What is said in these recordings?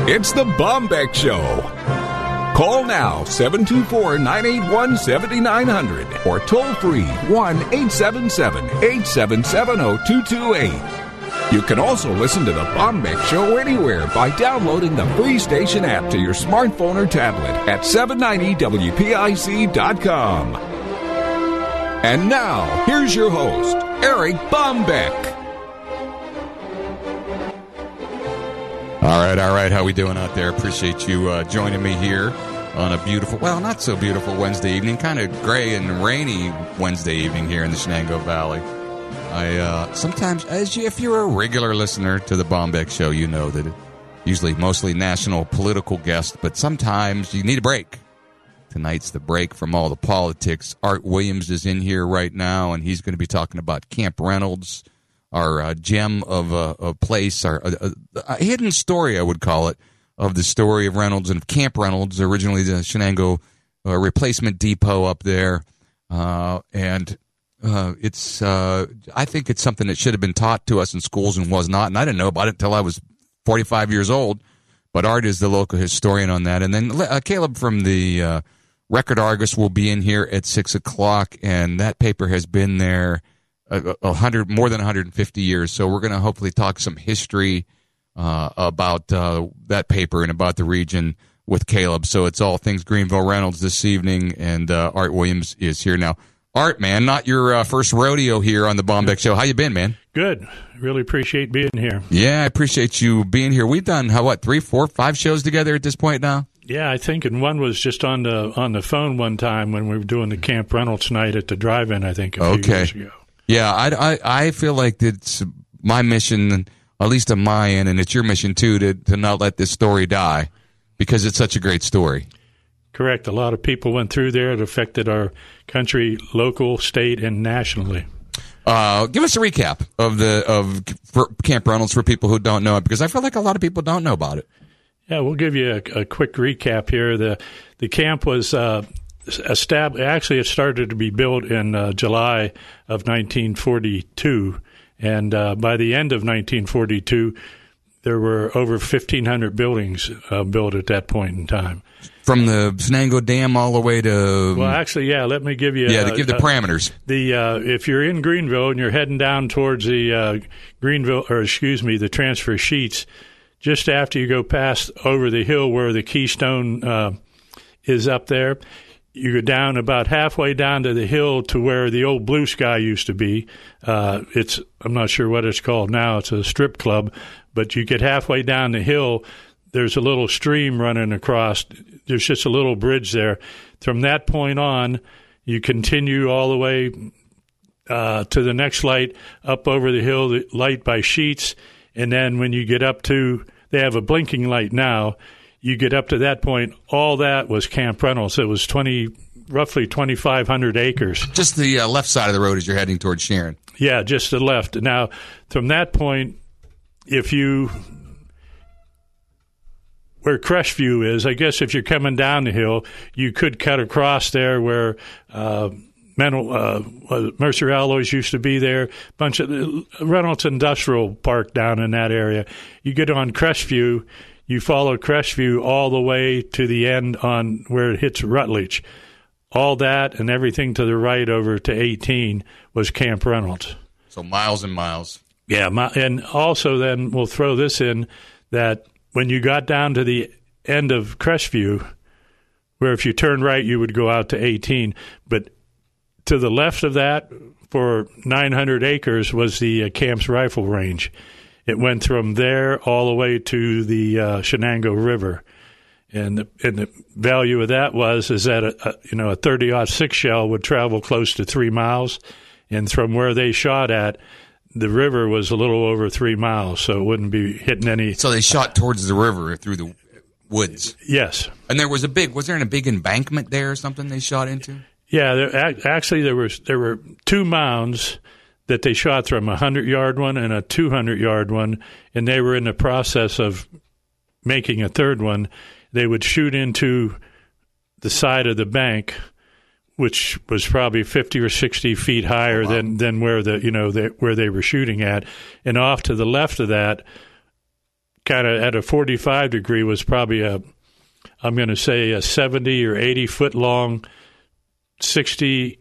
It's the Bombeck Show. Call now, 724-981-7900 or toll free 1-877-877-0228. You can also listen to the Bombeck Show anywhere by downloading the free station app to your smartphone or tablet at 790WPIC.com. And now, here's your host, Eric Bombeck. All right. How we doing out there? Appreciate you joining me here on a beautiful, well, not so beautiful Wednesday evening, kind of gray and rainy Wednesday evening here in the Shenango Valley. Sometimes, if you're a regular listener to the Bombeck Show, you know that usually mostly national political guests, but sometimes you need a break. Tonight's the break from all the politics. Art Williams is in here right now, and he's going to be talking about Camp Reynolds, our gem of a place, a hidden story, I would call it, of the story of Reynolds and Camp Reynolds, originally the Shenango replacement depot up there. It's I think it's something that should have been taught to us in schools and was not, and I didn't know about it until I was 45 years old. But Art is the local historian on that. And then Caleb from the Record Argus will be in here at 6 o'clock, and that paper has been there more than 150 years. So we're going to hopefully talk some history about that paper and about the region with Caleb. So it's all things Greenville Reynolds this evening, and Art Williams is here now. Art, man, not your first rodeo here on the Bombeck Show. How you been, man? Good. Really appreciate being here. Yeah, I appreciate you being here. We've done, 3, 4, 5 shows together at this point now? Yeah, I think, and one was just on the phone one time when we were doing the Camp Reynolds night at the drive-in, I think, a few years ago. Yeah, I feel like it's my mission, at least on my end, and it's your mission too, to not let this story die, because it's such a great story. Correct. A lot of people went through there. It affected our country, local, state, and nationally. Give us a recap of Camp Reynolds for people who don't know it, because I feel like a lot of people don't know about it. Yeah, we'll give you a quick recap here. The camp was established. Actually, it started to be built in July of 1942, and by the end of 1942, there were over 1,500 buildings built at that point in time. From the Shenango Dam all the way to... Well, actually, yeah, let me give you... to give the parameters. If you're in Greenville and you're heading down towards the the transfer sheets, just after you go past over the hill where the Keystone is up there, you go down about halfway down to the hill to where the old Blue Sky used to be. I'm not sure what it's called now. It's a strip club. But you get halfway down the hill, there's a little stream running across. There's just a little bridge there. From that point on, you continue all the way to the next light, up over the hill, the light by Sheets. And then when you get up to, they have a blinking light now, you get up to that point, all that was Camp Reynolds. It was roughly 2,500 acres. Just the left side of the road as you're heading towards Sharon. Yeah, just the left. Now, from that point, where Crestview is, I guess if you're coming down the hill, you could cut across there where Mercer Alloys used to be there, bunch of Reynolds Industrial Park down in that area. You get on Crestview, you follow Crestview all the way to the end on where it hits Rutledge. All that and everything to the right over to 18 was Camp Reynolds. So miles and miles. Yeah, and also then we'll throw this in that when you got down to the end of Crestview, where if you turn right you would go out to 18, but to the left of that for 900 acres was the Camp's Rifle Range. It went from there all the way to the Shenango River. And the value of that is that a 30-06 shell would travel close to 3 miles, and from where they shot at, the river was a little over 3 miles, so it wouldn't be hitting any. So they shot towards the river through the woods. Yes. And there was a big embankment there or something they shot into? Yeah, there were 2 mounds that they shot from, a 100-yard one and a 200-yard one, and they were in the process of making a third one. They would shoot into the side of the bank, which was probably 50 or 60 feet higher than where where they were shooting at, and off to the left of that, kind of at a 45 degree was probably I'm going to say a 70 or 80 foot long, 60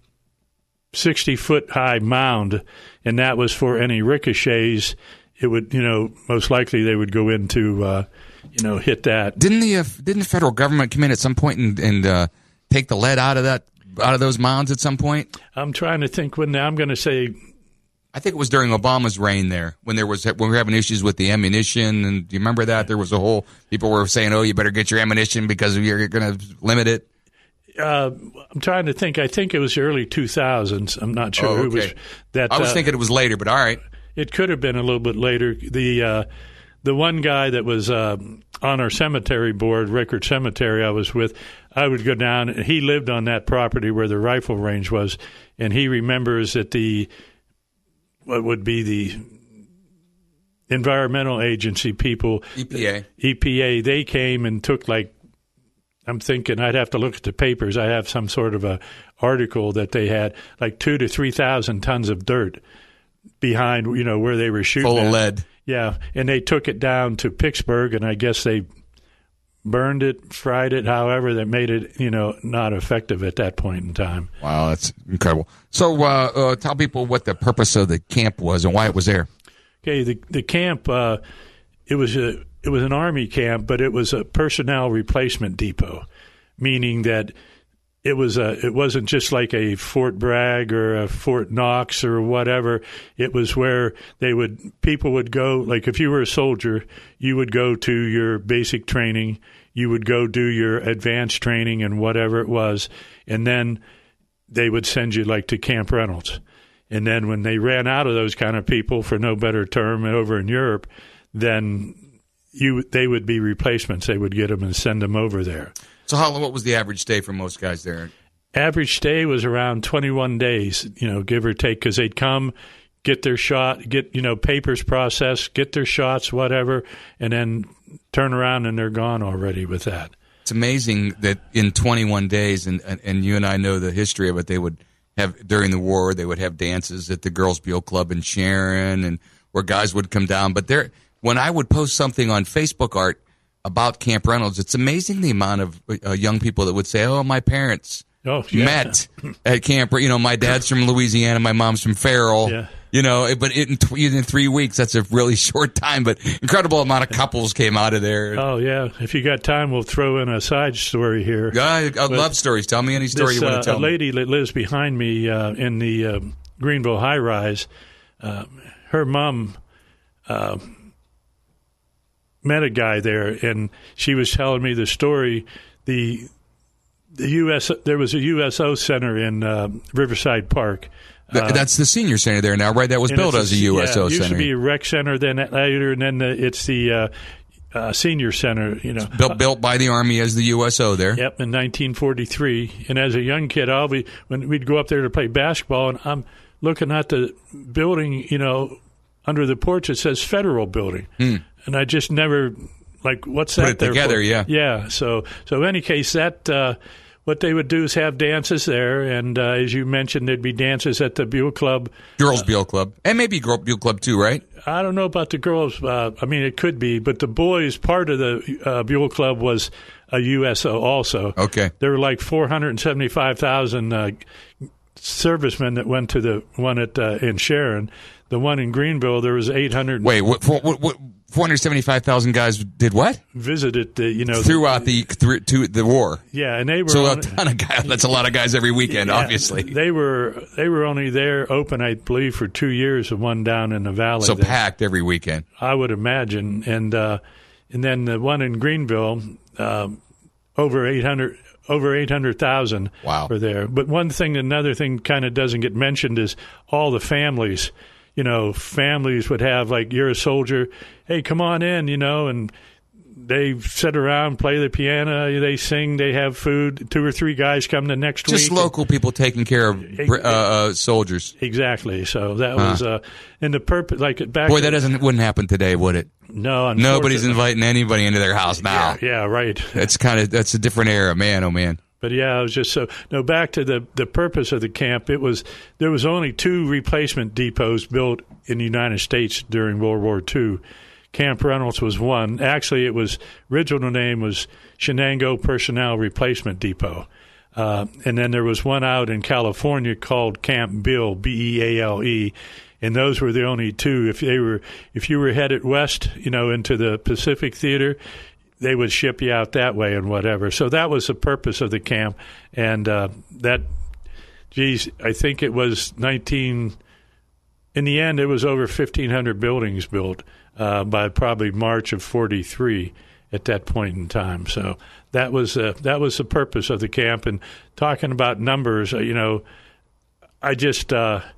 foot high mound, and that was for any ricochets. It would, most likely they would go into, hit that. Didn't the federal government come in at some point and take the lead out of those mounds at some point? I'm trying to think when. I'm going to say, I think it was during Obama's reign there when we were having issues with the ammunition. And do you remember that? There was people were saying, "Oh, you better get your ammunition because you're going to limit it." I'm trying to think. I think it was early 2000s. I'm not sure who was that. I was thinking it was later, but all right. It could have been a little bit later. The one guy that was on our cemetery board, Rickard Cemetery, I was with, I would go down. He lived on that property where the rifle range was, and he remembers that what would be the environmental agency people, EPA, they came and took I'm thinking I'd have to look at the papers. I have some sort of a article that they had 2,000 to 3,000 tons of dirt behind, where they were shooting. Full of lead. Yeah, and they took it down to Pittsburgh, and I guess they burned it, fried it, however, that made it, not effective at that point in time. Wow, that's incredible. So tell people what the purpose of the camp was and why it was there. Okay, the camp, it was an Army camp, but it was a personnel replacement depot, meaning that it wasn't just like a Fort Bragg or a Fort Knox or whatever. It was where people would go, if you were a soldier, you would go to your basic training, you would go do your advanced training and whatever it was, and then they would send you to Camp Reynolds. And then when they ran out of those kind of people, for no better term, over in Europe, then they would be replacements. They would get them and send them over there. So what was the average stay for most guys there? Average stay was around 21 days, give or take, because they'd come, get their shot, get, papers processed, get their shots, whatever, and then turn around and they're gone already with that. It's amazing that in 21 days, and you and I know the history of it, they would have, during the war, they would have dances at the Girls' Beal Club in Sharon, and where guys would come down. But when I would post something on Facebook, Art, about Camp Reynolds, it's amazing the amount of young people that would say, "Oh, my parents met at Camp." My dad's from Louisiana, my mom's from Farrell. Yeah. But in 3 weeks, that's a really short time. But incredible amount of couples came out of there. Oh yeah, if you got time, we'll throw in a side story here. I love stories. Tell me any story you want to tell. A lady that lives behind me in the Greenville high rise, her mom met a guy there, and she was telling me the story. There was a USO center in Riverside Park. That's the senior center there now, right? That was built as a USO center. It used to be a rec center, then later, and then it's the senior center. Built by the Army as the USO there. Yep, in 1943. And as a young kid, when we'd go up there to play basketball, and I'm looking at the building, under the porch, it says Federal Building. And I just never, what's that? Put it together, for? Yeah. Yeah. So in any case, that what they would do is have dances there, and as you mentioned, there'd be dances at the Beal Club, Girls' Beal Club, and maybe Beal Club too, right? I don't know about the girls. It could be, but the boys part of the Beal Club was a USO also. Okay. There were 475,000 servicemen that went to the one in Sharon. The one in Greenville, there was 800. Wait, what 475,000 guys did what? Visited throughout the war. Yeah, and they were a ton of guys. That's a lot of guys every weekend. Obviously, they were only there open, I believe, for 2 years. The one down in the valley, so packed every weekend. I would imagine, and then the one in Greenville, over 800,000 were there. But another thing kind of doesn't get mentioned is all the families. Families would have, you're a soldier, hey, come on in, and they sit around, play the piano, they sing, they have food. 2 or 3 guys come the next week. Just local people taking care of soldiers. Exactly. So that was in the purpose, back. Boy, that wouldn't happen today, would it? No, nobody's inviting anybody into their house now. Yeah, right. That's a different era, man. Oh man. But yeah, it was just back to the purpose of the camp. There was only 2 replacement depots built in the United States during World War II. Camp Reynolds was one. Actually, it was original name was Shenango Personnel Replacement Depot. And then there was one out in California called Camp Bill, Beale, and those were the only two. If you were headed west, into the Pacific Theater, they would ship you out that way and whatever. So that was the purpose of the camp, and I think it was in the end, it was over 1,500 buildings built by probably March of '43 at that point in time. So that was the purpose of the camp. And talking about numbers, I just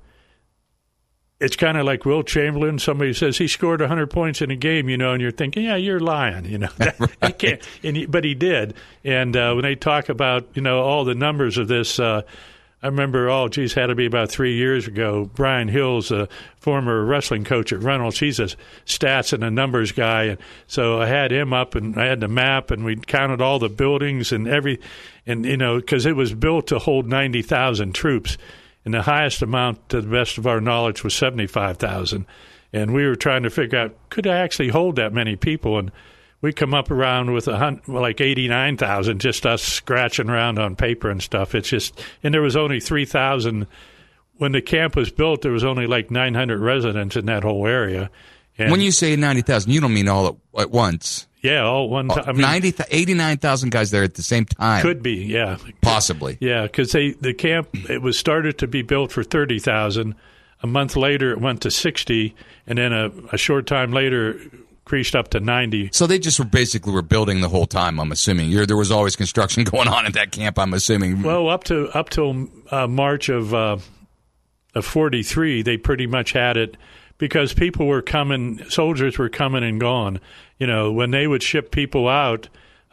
it's kind of like Wilt Chamberlain. Somebody says he scored 100 points in a game, and you're thinking, yeah, you're lying, Right. He can't. But he did. And when they talk about, all the numbers of this, I remember, had to be about 3 years ago, Brian Hill's a former wrestling coach at Reynolds. He's a stats and a numbers guy. And so I had him up, and I had the map, and we counted all the buildings and because it was built to hold 90,000 troops. And the highest amount, to the best of our knowledge, was 75,000. And we were trying to figure out, could I actually hold that many people? And we come up around with like 89,000, just us scratching around on paper and stuff. And there was only 3,000. When the camp was built, there was only like 900 residents in that whole area. And when you say 90,000, you don't mean all at once. Yeah, all one time. 89,000 guys there at the same time. Could be, yeah. Possibly. Yeah, because the camp, it was started to be built for 30,000. A month later, it went to 60, and then a short time later, increased up to 90. So they just were building the whole time, I'm assuming. There was always construction going on at that camp, I'm assuming. Well, up till March of 43, they pretty much had it because people were coming, soldiers were coming and gone. When they would ship people out,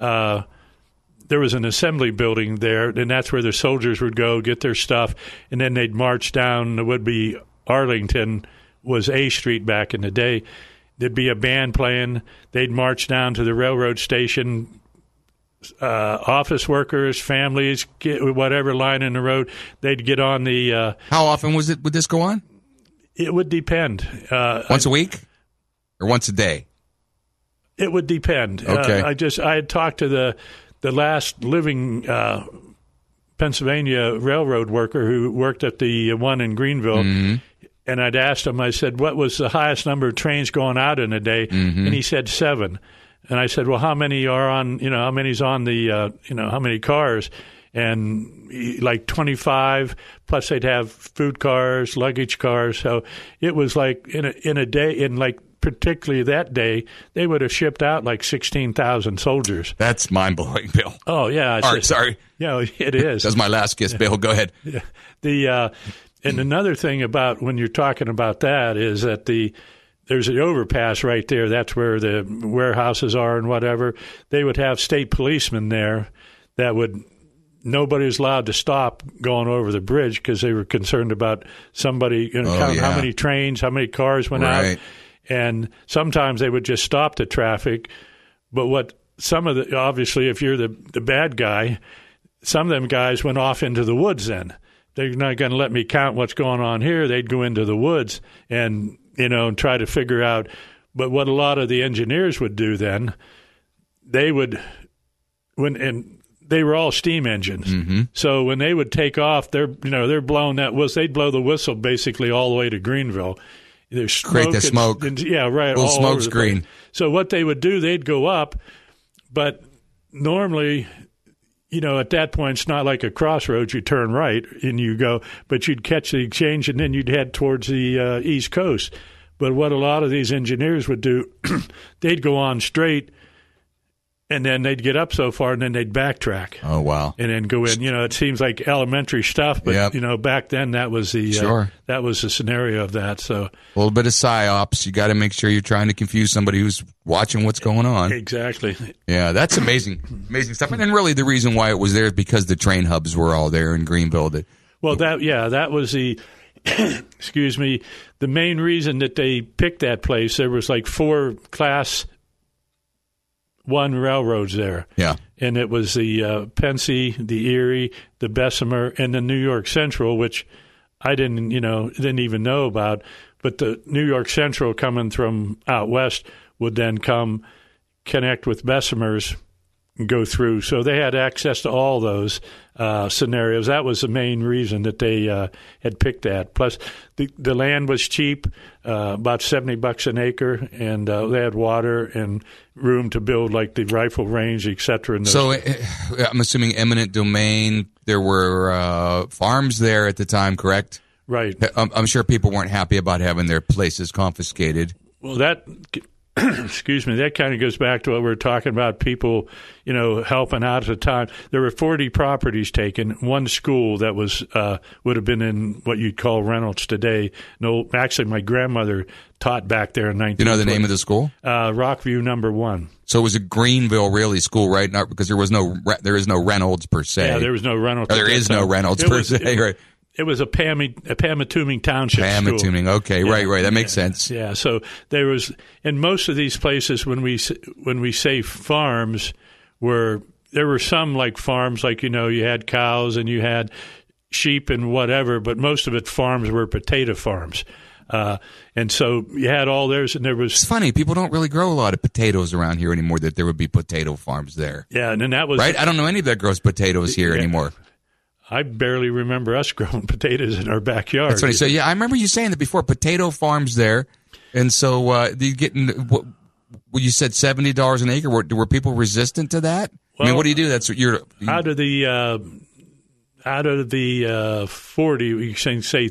there was an assembly building there, and that's where the soldiers would go get their stuff, and then they'd march down. It would be Arlington was A Street back in the day. There'd be a band playing. They'd march down to the railroad station. Office workers, families, whatever line in the road, they'd get on the. How often would this go on? It would depend. Once a week, or once a day? It would depend. Okay. I had talked to the last living Pennsylvania railroad worker who worked at the one in Greenville, and I'd asked him. I said, "What was the highest number of trains going out in a day?" And he said 7. And I said, "Well, how many are on? How many's on the? How many cars?" And like 25. Plus, they'd have food cars, luggage cars. So it was like in a day, particularly that day, they would have shipped out like 16,000 soldiers. That's mind-blowing, Bill. Oh, yeah. Sorry. Yeah, it is. That's my last kiss, Bill. Go ahead. Yeah. And another thing about when you're talking about that is that there's an overpass right there. That's where the warehouses are and whatever. They would have state policemen there that nobody was allowed to stop going over the bridge because they were concerned about somebody counting how many trains, how many cars went out. And sometimes they would just stop the traffic. But obviously, if you're the bad guy, some of them guys went off into the woods then. They're not going to let me count what's going on here. They'd go into the woods and try to figure out. But what a lot of the engineers would do then, they would, they were all steam engines. Mm-hmm. So when they would take off, they're blowing they'd blow the whistle basically all the way to Greenville. There's create the smoke. Yeah, right. Little smoke screen. So what they would do, they'd go up, but normally, at that point, it's not like a crossroads. You turn right and you go, but you'd catch the exchange and then you'd head towards the East Coast. But what a lot of these engineers would do, they'd go on straight, and then they'd get up so far, and then they'd backtrack. Oh, wow. And then go in. It seems like elementary stuff, but, back then that was the that was the scenario of that. So a little bit of psyops. You got to make sure you're trying to confuse somebody who's watching what's going on. Exactly. Yeah, that's amazing. Amazing stuff. And then really the reason why it was there is because the train hubs were all there in Greenville. That was the excuse me, the main reason that they picked that place. There was like 4 Class 1 railroads there. Yeah. And it was the Pennsy, the Erie, the Bessemer, and the New York Central, which I didn't even know about. But the New York Central coming from out west would then come connect with Bessemer's and go through. So they had access to all those scenarios. That was the main reason that they had picked that. Plus, the land was cheap, about $70 an acre, and they had water and room to build like the rifle range, etc. So I'm assuming eminent domain. There were farms there at the time, correct? Right. I'm sure people weren't happy about having their places confiscated. Well, that excuse me, that kind of goes back to what we were talking about, people, helping out at the time. There were 40 properties taken. One school that was would have been in what you'd call Reynolds today. No, actually, my grandmother taught back there in 1920. You know the name of the school? Rockview number 1. So it was a Greenville really school, right? Not because there is no Reynolds per se. Yeah, there was no Reynolds. There is no Reynolds per se, right? It was a Pamatuming Township Pamatuming, school. okay, yeah, right. That makes sense. Yeah, so there was, in most of these places, when we say farms, there were some like farms, like, you had cows and you had sheep and whatever, but most of it farms were potato farms. And so you had all theirs, and there was... It's funny, people don't really grow a lot of potatoes around here anymore, that there would be potato farms there. Yeah, and then that was... Right? I don't know any that grows potatoes here anymore. I barely remember us growing potatoes in our backyard. That's funny. So, yeah, I remember you saying that before, potato farms there. And so you getting, you said $70 an acre. Were people resistant to that? Well, I mean, what do you do? That's what you're... Out of the 40, we can say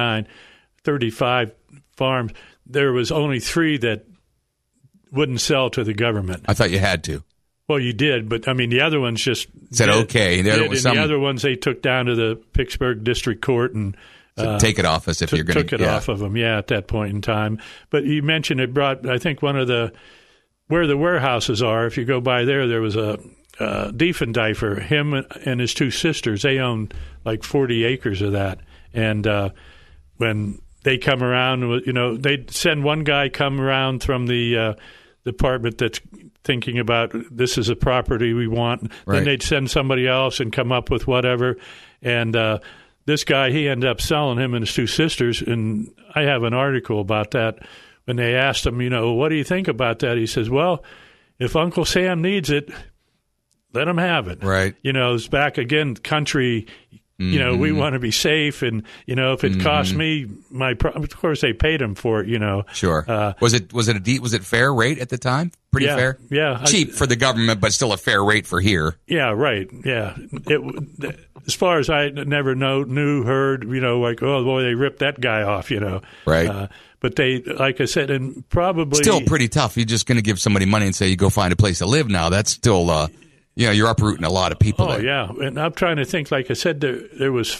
35 farms, there was only 3 that wouldn't sell to the government. I thought you had to. Well, you did, but I mean, the other ones just said okay. The other ones they took down to the Pittsburgh District Court and take it off us if you're going to took it off of them. Yeah, at that point in time. But you mentioned it brought. I think one of where the warehouses are. If you go by there was a Diefendiefer. Him and his 2 sisters. They owned like 40 acres of that. And when they come around, they'd send one guy come around from the department that's thinking about this is a property we want. Right. Then they'd send somebody else and come up with whatever. And this guy, he ended up selling him and his 2 sisters. And I have an article about that. When they asked him, what do you think about that? He says, well, if Uncle Sam needs it, let him have it. Right. It's back again, country. We want to be safe, and if it costs me of course they paid him for it. Sure. Was it fair rate at the time? Pretty fair. Yeah. Cheap for the government, but still a fair rate for here. Yeah. Right. Yeah. As far as I never heard, like, oh boy, they ripped that guy off. Right. But they, like I said, and probably still pretty tough. You're just going to give somebody money and say you go find a place to live now. That's still. You're uprooting a lot of people. Oh, there. Yeah. And I'm trying to think, like I said, there was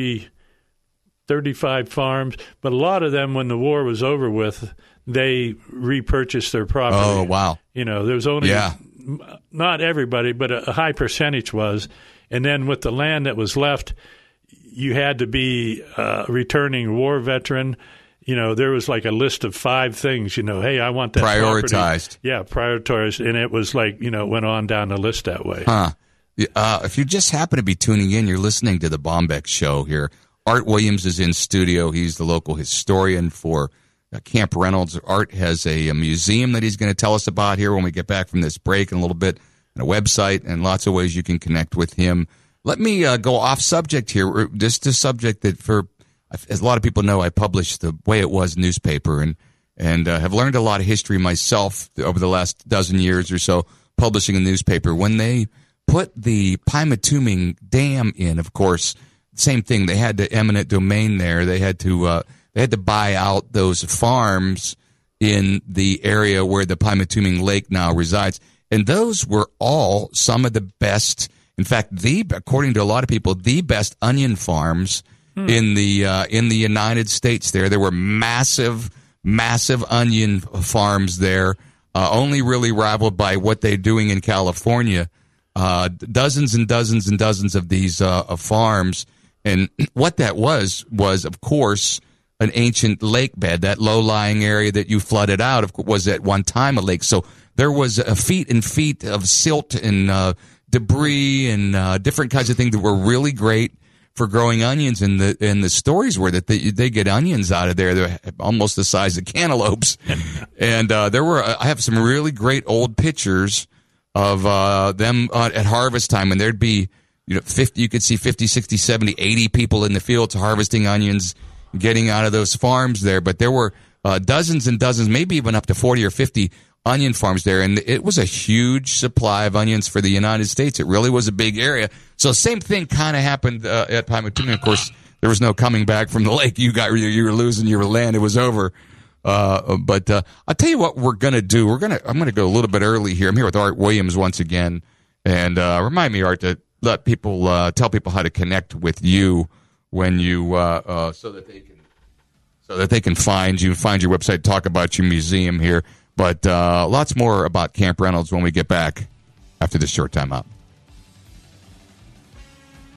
35 farms, but a lot of them, when the war was over with, they repurchased their property. Oh, wow. There was only, not everybody, but a high percentage was. And then with the land that was left, you had to be a returning war veteran. There was like a list of 5 things, hey, I want that prioritized. Property. Yeah, prioritized. And it was like, went on down the list that way. Huh. If you just happen to be tuning in, you're listening to the Bombeck Show here. Art Williams is in studio. He's the local historian for Camp Reynolds. Art has a museum that he's going to tell us about here when we get back from this break in a little bit, and a website, and lots of ways you can connect with him. Let me go off subject here. This is a subject that as a lot of people know, I published the Way It Was newspaper and have learned a lot of history myself over the last dozen years or so publishing a newspaper. When they put the Pymatuning Dam in, of course, same thing. They had the eminent domain there. They had to buy out those farms in the area where the Pymatuning Lake now resides, and those were all some of the best. In fact, according to a lot of people, the best onion farms in the United States. There were massive onion farms there, only really rivaled by what they're doing in California. Dozens and dozens and dozens of these farms, and what that was of course an ancient lake bed. That low-lying area that you flooded out was at one time a lake. So there was feet and feet of silt and debris and different kinds of things that were really great for growing onions, and the stories were that they get onions out of there. They're almost the size of cantaloupes. And I have some really great old pictures of them at harvest time, and there'd be 50, you could see 50, 60, 70, 80 people in the fields harvesting onions, getting out of those farms there. But there were dozens and dozens, maybe even up to 40 or 50 onion farms there, and it was a huge supply of onions for the United States. It really was a big area. So same thing kind of happened at Pymatuning. Of course, there was no coming back from the lake. You were losing your land. It was over. But I'll tell you what we're gonna do. I'm gonna go a little bit early here. I'm here with Art Williams once again, and remind me, Art, to let people tell people how to connect with you when you so that they can find you, find your website, talk about your museum here. But lots more about Camp Reynolds when we get back after this short time out.